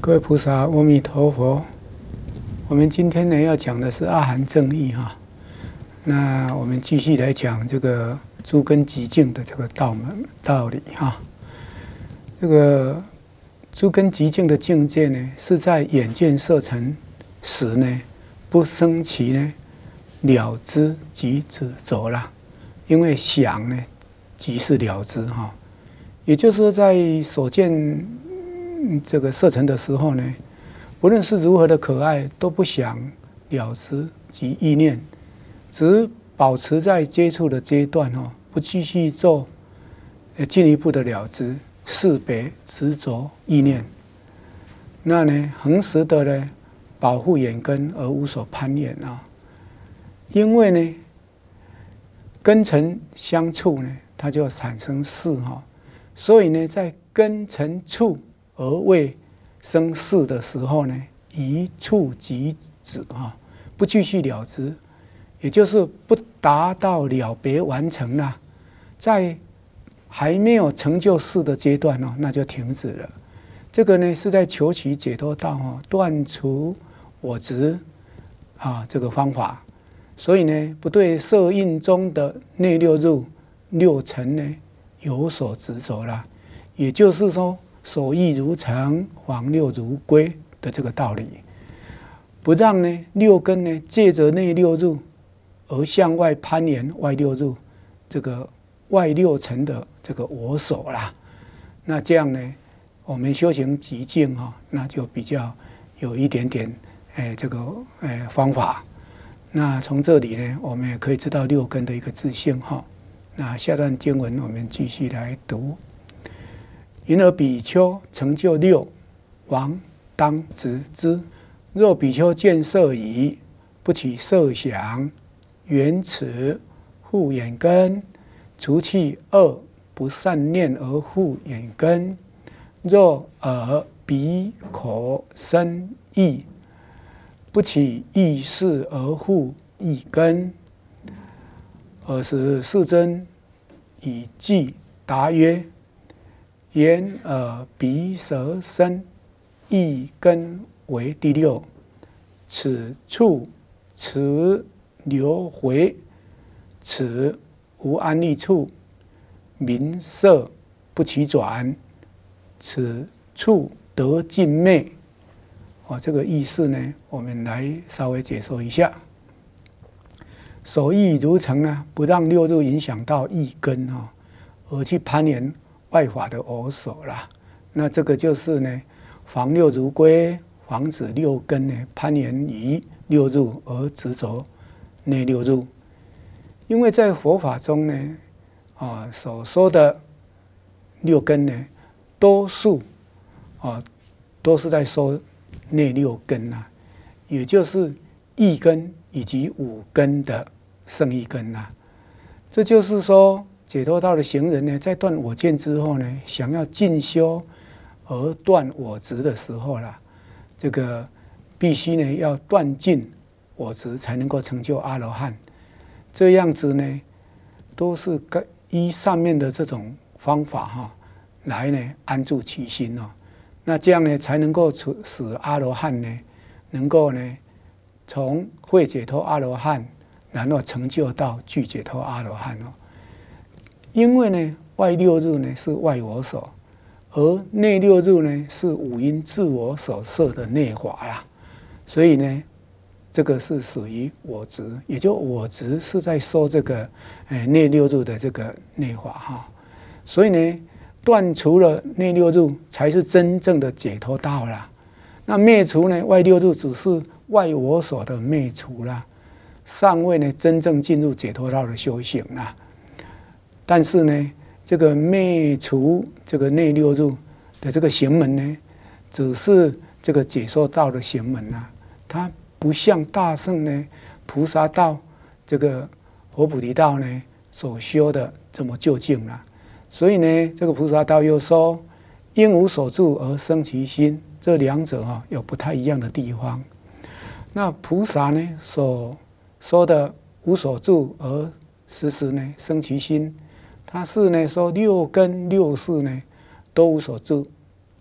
各位菩萨，阿弥陀佛。我们今天呢要讲的是阿含正义哈。那我们继续来讲这个诸根极净的这个道理哈。这个诸根极净的境界呢，是在眼见色尘时呢，不生起呢了知即止着啦。因为想呢，即是了知哈。也就是说，在所见这个色尘的时候呢，不论是如何的可爱，都不想了知及意念，只保持在接触的阶段哦，不继续做进一步的了知、识别、执着、意念。那呢，恒时的呢保护眼根而无所攀缘啊。因为呢，根尘相触呢，它就产生识哈。所以呢，在根尘触而未生识的时候呢，一触即止哈，不继续了知，也就是不达到了别完成啦，在还没有成就识的阶段哦，那就停止了。这个呢是在求取解脱道哦，断除我执啊这个方法。所以呢，不对色蕴中的内六入六尘呢有所执着啦，也就是说，所欲如尘，黄六如归的这个道理，不让呢六根呢借着内六入而向外攀缘外六入这个外六尘的这个我所啦。那这样呢，我们修行极静哈，那就比较有一点点这个方法。那从这里呢，我们也可以知道六根的一个自性哈。那下段经文我们继续来读。因而比丘成就六，王当执之。若比丘见色已，不起色想，缘此护眼根，除去恶不善念而护眼根。若耳鼻口身意，不起意识而护意根。尔时世尊以偈答曰：眼耳鼻舌身意根为第六，此处此流回，此无安立处，名色不起转，此处得尽昧。这个意思呢，我们来稍微解说一下。所欲如尘呢，不让六入影响到意根而去攀缘外法的我所啦。那这个就是呢，防六如归，防止六根呢攀缘于六入而执着内六入。因为在佛法中呢，所说的六根呢，多数都是在说内六根啊，也就是意根以及五根的胜意根啊。这就是说，解脱道的行人呢，在断我见之后呢，想要进修而断我执的时候啦，这个必须呢要断尽我执，才能够成就阿罗汉。这样子呢，都是依上面的这种方法来呢安住其心哦。那这样呢，才能够使阿罗汉呢，能够呢从会解脱阿罗汉，然后成就到具解脱阿罗汉哦。因为呢，外六入呢是外我所，而内六入呢是五阴自我所摄的内法呀，所以呢，这个是属于我执，也就我执是在说这个内六入的这个内法哈。所以呢，断除了内六入，才是真正的解脱道啦。那灭除呢，外六入只是外我所的灭除啦，尚未呢真正进入解脱道的修行啦。但是呢，这个灭除这个内六入的这个行门呢，只是这个解脱道的行门啊，它不像大圣呢菩萨道这个佛菩提道呢所修的这么究竟啦。所以呢，这个菩萨道又说，因无所住而生其心，这两者有不太一样的地方。那菩萨呢所说的无所住而时时呢生其心，他是呢说六根六识呢都无所住，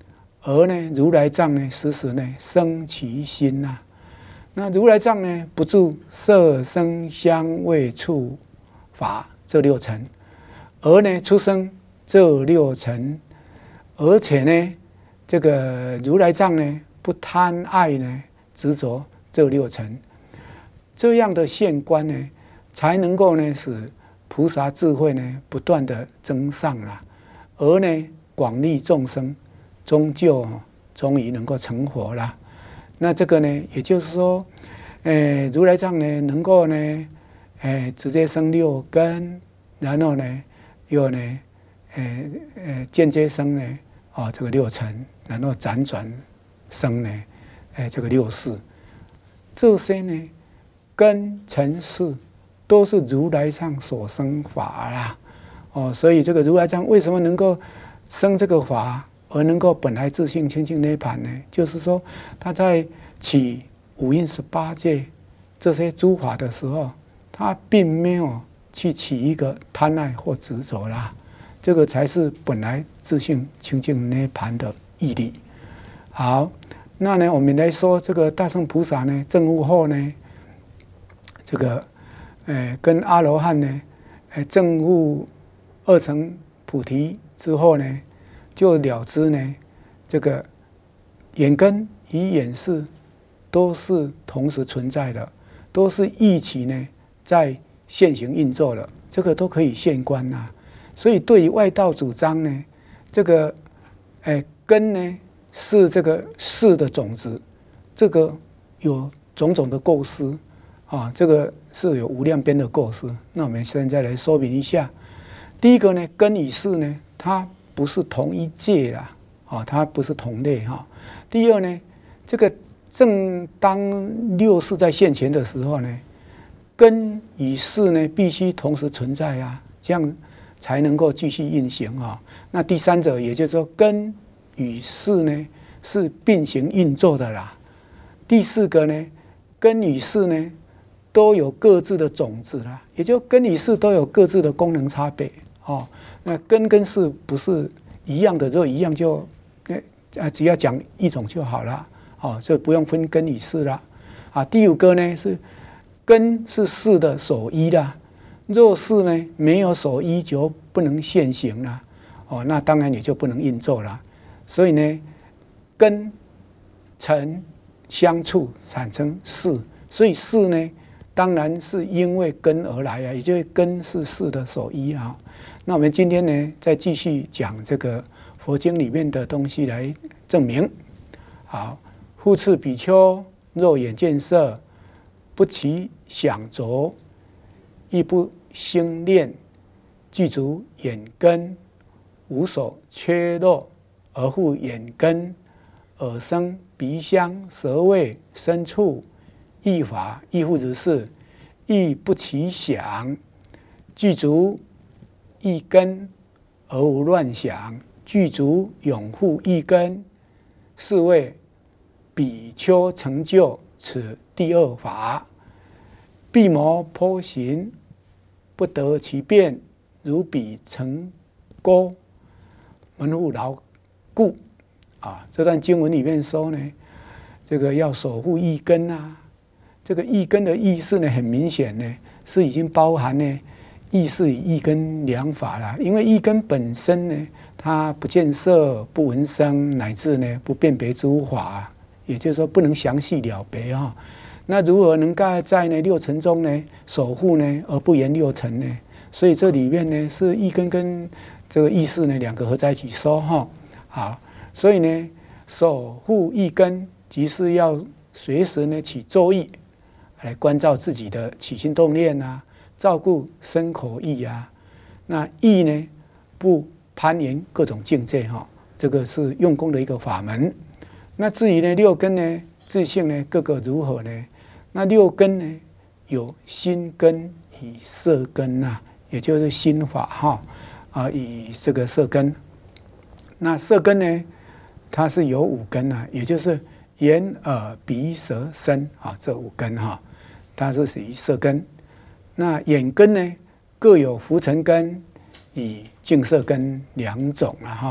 而呢，如来藏呢，时时呢生其心呐。那如来藏呢，不住色声香味触法这六尘，而呢出生这六尘，而且呢，这个如来藏呢，不贪爱呢执着这六尘，这样的现观呢，才能够呢使菩萨智慧呢不断的增上啦，而呢广利众生，终于能够成佛啦。那这个呢，也就是说，如来藏呢能够呢，直接生六根，然后呢又呢，间接生呢，这个六尘，然后辗转生呢，这个六识，这些呢根尘识都是如来藏所生法啦。所以这个如来藏为什么能够生这个法，而能够本来自性清净涅槃呢？就是说，他在起五蕴18界这些诸法的时候，他并没有去起一个贪爱或执着啦。这个才是本来自性清净涅槃的义理。好，那呢，我们来说这个大乘菩萨呢，证悟后呢，这个跟阿罗汉呢，证悟二乘菩提之后呢，就了知呢，这个眼根与眼识都是同时存在的，都是一起呢在现行运作的，这个都可以现观呐。所以对于外道主张呢，这个根呢是这个识的种子，这个有种种的构思啊，这个是有无量边的构思。那我们现在来说明一下。第一个呢，根与识呢，它不是同一界啦，它不是同类哈。第二呢，这个正当六识在现前的时候呢，根与识呢必须同时存在啊，这样才能够继续运行啊。那第三者，也就是说根与识呢是并行运作的啦。第四个呢，根与识呢都有各自的种子啦，也就根与识都有各自的功能差别哦。那根跟识不是一样的，如果一样就只要讲一种就好了哦，就不用分根与识啦。第五个呢是根是识的所依啦，若识呢没有所依就不能现行啦，那当然也就不能运作啦。所以呢，根尘相处产生识，所以识呢当然是因为根而来啊，也就是根是识的所依啊。那我们今天呢再继续讲这个佛经里面的东西来证明。好，复次比丘，若眼见色，不起想着，亦不兴念，具足眼根，无所缺漏，而复眼根，耳生鼻香舌味身触意法，亦复如是，亦不起想，具足一根而无乱想，具足永护一根，是谓比丘成就此第二法。闭魔颇行，不得其变，如彼成钩，门户牢固。这段经文里面说呢，这个要守护一根啊。这个一根的意思呢，很明显呢，是已经包含呢意识与一根两法了。因为一根本身呢，它不见色、不闻声，乃至呢不辨别诸法，也就是说不能详细了别啊。那如何能够在呢六尘中呢守护呢，而不言六尘呢？所以这里面呢是一根跟这个意识呢两个合在一起说哈。好，所以呢守护一根，即是要随时呢起作意，来关照自己的起心动念啊，照顾身口意啊。那意呢不攀岩各种境界哈，这个是用功的一个法门。那至于呢六根呢自性呢各个如何呢？那六根呢有心根与色根呐，也就是心法哈与这个色根。那色根呢，它是有五根啊，也就是眼耳鼻舌身这五根哈，它是属于色根。那眼根呢，各有浮尘根与净色根两种哈。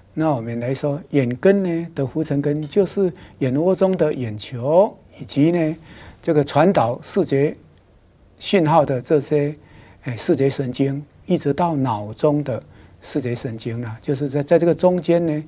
那我们来说，眼根呢的浮尘根就是眼窝中的眼球，以及呢这个传导视觉讯号的这些视觉神经，一直到脑中的视觉神经啦，就是在这个中间呢，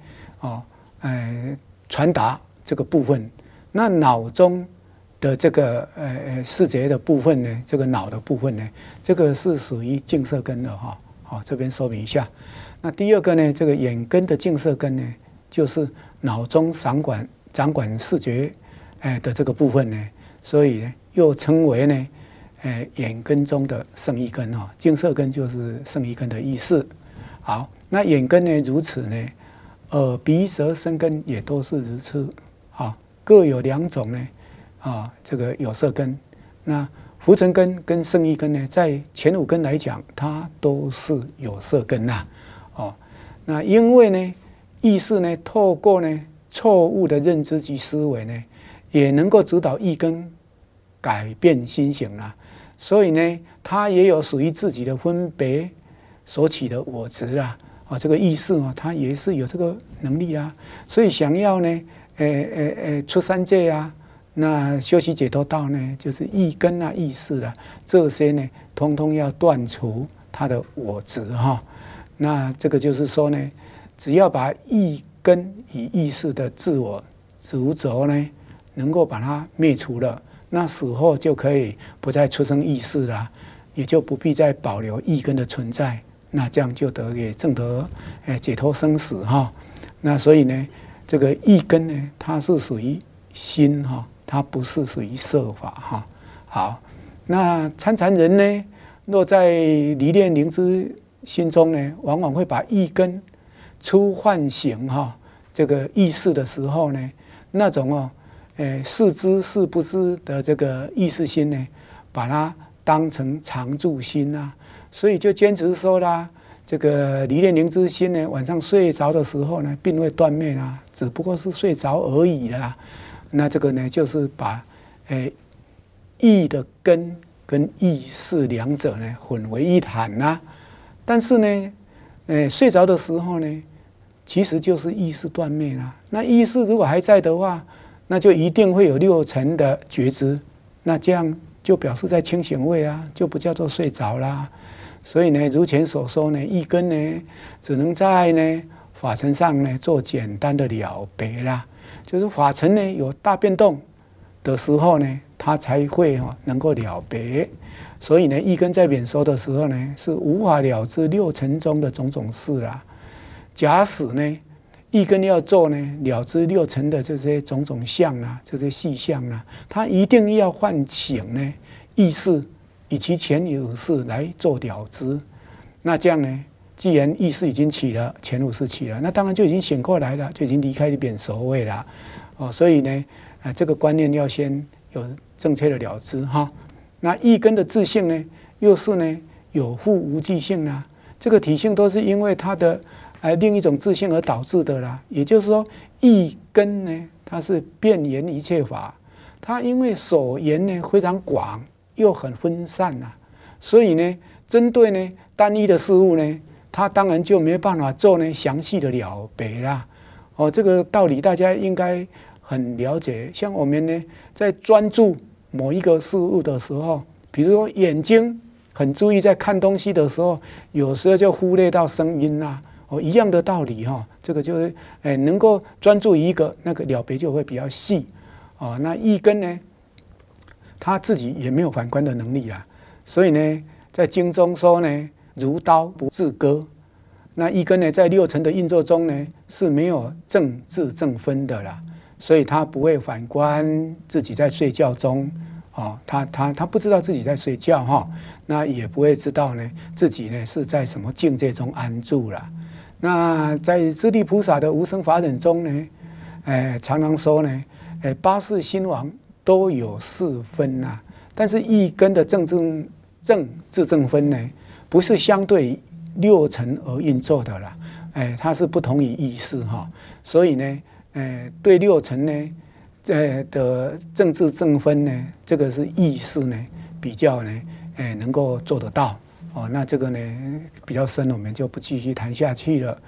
传达这个部分。那脑中的这个视觉的部分呢，这个脑的部分呢，这个是属于净色根的哈。好，这边说明一下。那第二个呢，这个眼根的净色根呢，就是脑中掌管视觉的这个部分呢，所以呢又称为呢眼根中的胜意根哈。净色根就是胜意根的意思。好，那眼根呢如此呢，耳鼻舌身根也都是如此啊，各有2种呢这个有色根。那浮尘根跟胜意根呢，在前5根来讲，它都是有色根呐。那因为呢，意识呢，透过呢错误的认知及思维呢，也能够指导意根改变心行啦。所以呢，它也有属于自己的分别所起的我执啦。这个意识它也是有这个能力啦。所以想要呢，出三界啊。那修习解脱道呢，就是意根啊、意识啊，这些呢，通通要断除它的我执哈。那这个就是说呢，只要把意根与意识的自我执着呢，能够把它灭除了，那死后就可以不再出生意识了，也就不必再保留意根的存在。那这样就也证得解脱生死哈。那所以呢，这个意根呢，它是属于心哈。它不是属于色法哈。好，那参禅人呢，若在离恋灵知心中呢，往往会把意根出幻形哈，这个意识的时候呢，那种是知是不知的这个意识心呢，把它当成常住心啊，所以就坚持说啦，这个离恋灵知心呢，晚上睡着的时候呢，并未断灭啦，只不过是睡着而已啦。那这个呢，就是把意的根跟意识2者呢混为一谈呐。但是呢，睡着的时候呢，其实就是意识断灭啦。那意识如果还在的话，那就一定会有6层的觉知，那这样就表示在清醒位啊，就不叫做睡着啦。所以呢，如前所说呢，意根呢，只能在呢法尘上呢做简单的了别啦。就是法尘呢有大变动的时候呢，它才会能够了别。所以呢，意根在免熟的时候呢，是无法了知6尘中的种种事啦。假使呢，意根要做呢了知6尘的这些种种相啊，这些细相啊，它一定要唤醒呢意识以其前有事来做了知。那这样呢，既然意识已经起了，前5识起了，那当然就已经醒过来了，就已经离开免熟位了。所以呢，这个观念要先有正确的了知哈。那意根的自性呢，又是呢有复无记性啦。这个体性都是因为它的另一种自性而导致的啦。也就是说，意根呢，它是遍言一切法，它因为所言呢非常广，又很分散啦，所以呢，针对呢单一的事物呢，它当然就没办法做呢详细的了别啦。这个道理大家应该很了解。像我们呢，在专注某一个事物的时候，比如说眼睛很注意在看东西的时候，有时候就忽略到声音啦。一样的道理哈，这个就是能够专注一个那个了别就会比较细。那意根呢，他自己也没有反观的能力啦，所以呢，在经中说呢，如刀不自割。那意根呢，在6尘的运作中呢，是没有正智正分的啦，所以他不会反观自己在睡觉中，他不知道自己在睡觉哈，那也不会知道呢自己呢是在什么境界中安住了。那在自利菩萨的无生法忍中呢，常常说呢，8世心王都有4分呐，但是意根的正智正分呢，不是相对6尘而运作的啦，它是不同于意识哈，所以呢，对6尘呢，的正智正分呢，这个是意识呢比较呢，能够做得到。那这个呢比较深，我们就不继续谈下去了。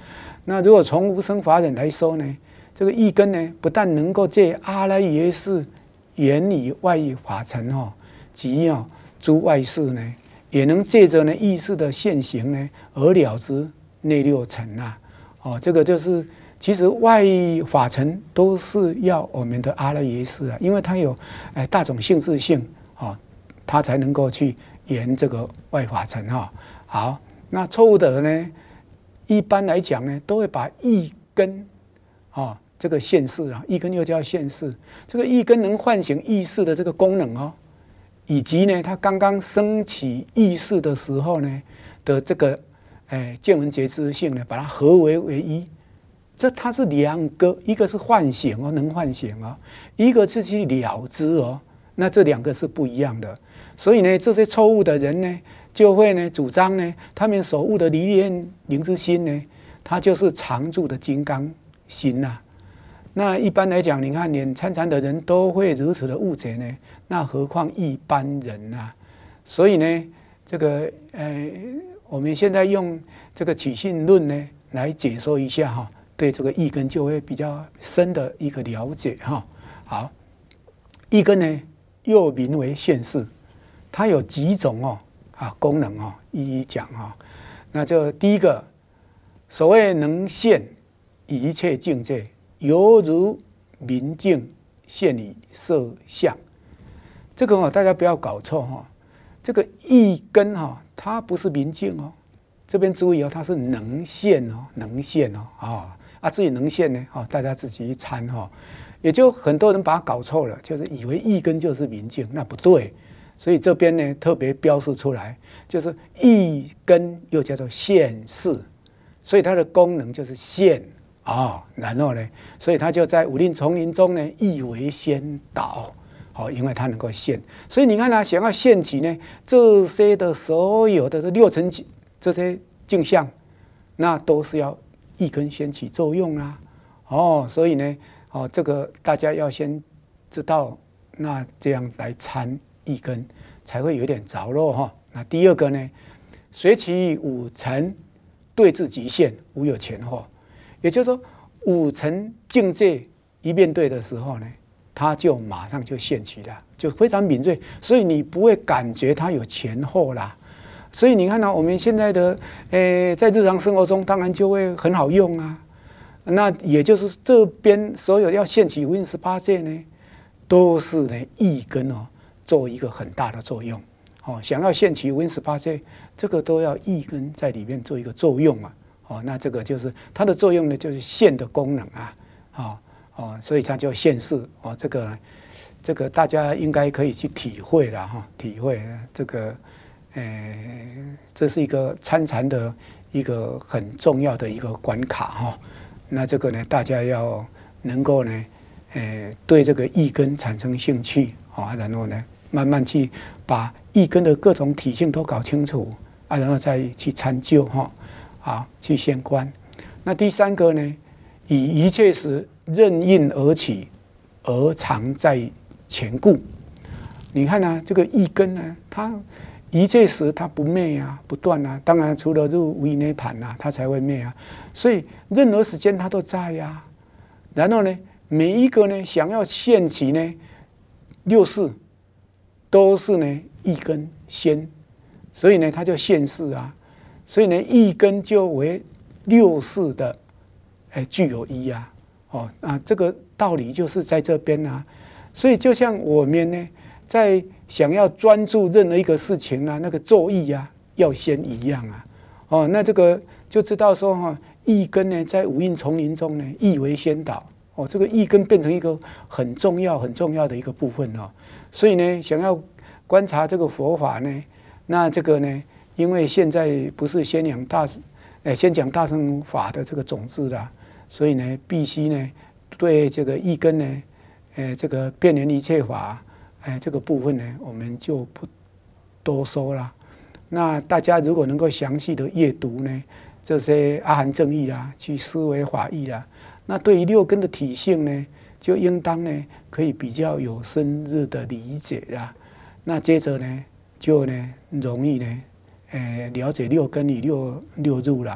那如果从无生法忍来说呢，这个意根呢，不但能够借阿赖耶识言以外法尘及诸外事呢，也能借着呢意识的现行呢而了知内六尘啊。这个就是其实外法尘都是要我们的阿赖耶识啊，因为它有大种性质性它才能够去言这个外法尘好，那错误的呢，一般来讲呢，都会把意根这个现世啊，意根又叫现世，这个意根能唤醒意识的这个功能以及呢，它刚刚升起意识的时候呢的这个见闻觉知性呢，把它合为一。它是两个，一个是唤醒能唤醒一个是去了知那这两个是不一样的。所以呢，这些错误的人呢，就会呢主张呢，他们所悟的离念灵之心呢，它就是常住的金刚心呐。那一般来讲，你看连参禅的人都会如此的误解呢，那何况一般人啊？所以呢，这个我们现在用这个起信论呢来解说一下对这个意根就会比较深的一个了解好，意根呢又名为现世，它有几种功能一一讲那就第一个，所谓能现一切境界，犹如明镜现以色相。这个大家不要搞错这个意根它不是明镜这边注意它是能现能现至于能现呢大家自己去参也就很多人把它搞错了，就是以为意根就是明镜，那不对。所以这边呢特别标示出来，就是意根又叫做现世，所以它的功能就是现然后呢，所以它就在武林丛林中呢意为先导因为它能够现。所以你看想要现起呢这些的所有的六尘这些镜像，那都是要意根先起作用所以呢这个大家要先知道，那这样来参意根才会有点着落那第二个呢，随其五尘对治极限，无有前后。也就是说，五尘境界一面对的时候呢，它就马上就现起了，就非常敏锐，所以你不会感觉它有前后啦。所以你看我们现在的在日常生活中，当然就会很好用那也就是这边所有要现起无印18界呢，都是呢意根做一个很大的作用想要现起无印18界，这个都要意根在里面做一个作用那这个就是它的作用呢，就是现的功能所以它叫现世这个大家应该可以去体会了体会这个这是一个参禅的一个很重要的一个关卡那这个呢，大家要能够呢，对这个意根产生兴趣然后呢，慢慢去把意根的各种体性都搞清楚然后再去参究去现观。那第三个呢，以一切时任运而起，而常在前故。你看这个意根呢，它一切时它不灭不断当然除了入无余涅盘它才会灭所以任何时间它都在然后呢，每一个呢想要现起呢六世，都是呢意根先，所以呢它就现世所以呢意根就为六世的具有一这个道理就是在这边所以就像我们呢在想要专注任何一个事情那个作意要先一样那这个就知道说意根呢在五蕴丛林中呢意为先导这个意根变成一个很重要很重要的一个部分所以呢想要观察这个佛法呢，那这个呢因为现在不是先讲大乘法的这个种子啦，所以呢必须呢对这个意根呢这个遍缘一切法这个部分呢，我们就不多说了。那大家如果能够详细的阅读呢，这些阿含正义去思维法义那对于六根的体性呢，就应当呢可以比较有深入的理解那接着呢，就呢容易呢了解六根与六入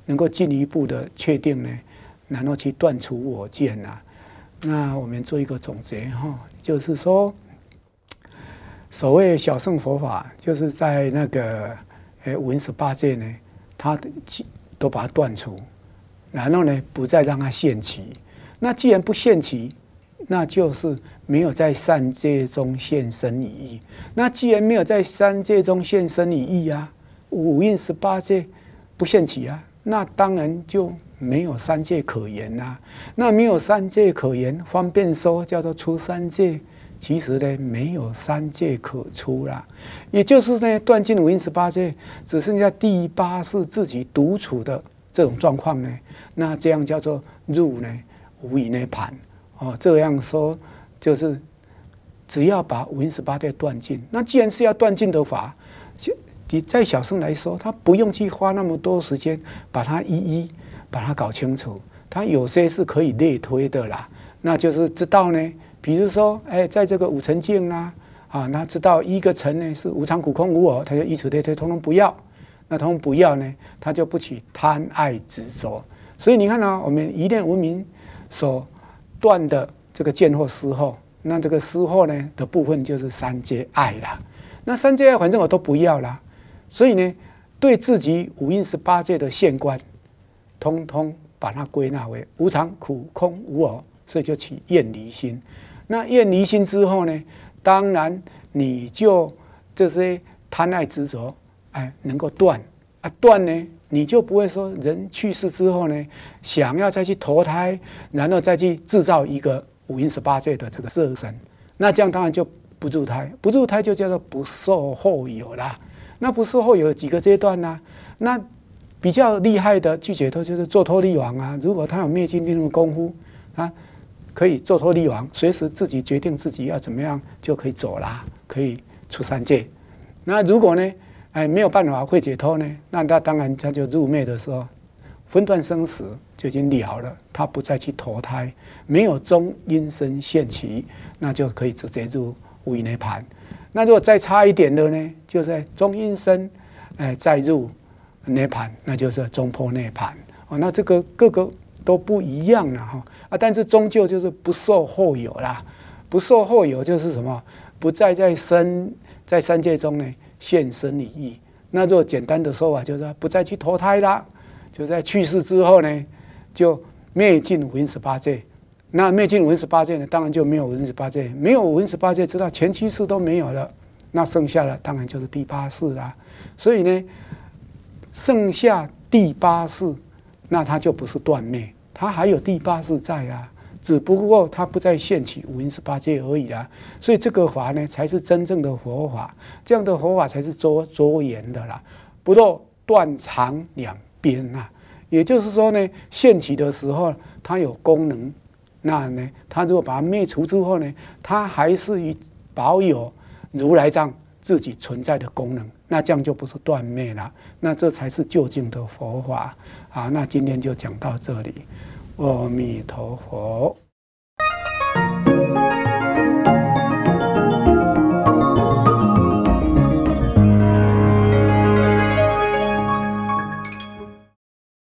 能够进一步的确定呢，然后去断除我见呐。那我们做一个总结哈，就是说，所谓小乘佛法，就是在那个五阴18界呢，它都把它断除，然后呢，不再让它现起。那既然不现起，那就是没有在三界中现身已义。那既然没有在三界中现身已义啊，五阴18界不现起啊，那当然就没有三界可言啦。那没有三界可言，方便说叫做出三界，其实呢没有三界可出啦。也就是呢断尽五阴18界，只剩下第八世自己独处的这种状况呢，那这样叫做入呢无以内盘。哦，这样说就是只要把五阴18界断尽。那既然是要断尽的法，在小乘来说，他不用去花那么多时间把它一一把它搞清楚。他有些是可以类推的啦，那就是知道呢，比如说，在这个五尘境啦，那知道一个尘呢是无常苦空无我，他就以此类推，通通不要。那通通不要呢，他就不起贪爱执着。所以你看啊，我们一念无明所断的这个见惑思惑，那这个思惑呢的部分就是三界爱啦。那三界爱反正我都不要啦，所以呢，对自己五阴18界的现观，通通把它归纳为无常、苦、空、无我，所以就起厌离心。那厌离心之后呢，当然你就这些贪爱执着，能够断啊，断呢，你就不会说人去世之后呢，想要再去投胎，然后再去制造一个五阴18界的这个色身，那这样当然就不入胎，不入胎就叫做不受后有啦。那不受后有几个阶段呢？那比较厉害的具解脱就是做脱力王啊，如果他有灭尽定的功夫啊，可以做脱力王，随时自己决定自己要怎么样就可以走啦，可以出三界。那如果呢？没有办法会解脱呢，那他当然他就入灭的时候，分段生死就已经了了，他不再去投胎，没有中阴身现起，那就可以直接入无余涅盘。那如果再差一点的呢，就在中阴身，再入涅盘，那就是中破涅盘。那这个各个都不一样了哈但是终究就是不受后有啦，不受后有就是什么？不再在三界中呢。现身已义，那如果简单的说法就是不再去投胎啦，就在去世之后呢，就灭尽五阴18界。那灭尽五阴18界呢，当然就没有五阴18界，没有五阴18界，知道前7世都没有了，那剩下的当然就是第8世啦。所以呢，剩下第8世，那它就不是断灭，它还有第8世在啊。只不过它不再现起五阴18界而已啦，所以这个法呢才是真正的佛法，这样的佛法才是周延的啦，不落断长两边呐。也就是说呢，现起的时候它有功能，那呢，它如果把它灭除之后呢，它还是保有如来藏自己存在的功能，那这样就不是断灭了，那这才是究竟的佛法啊。那今天就讲到这里。阿弥陀佛。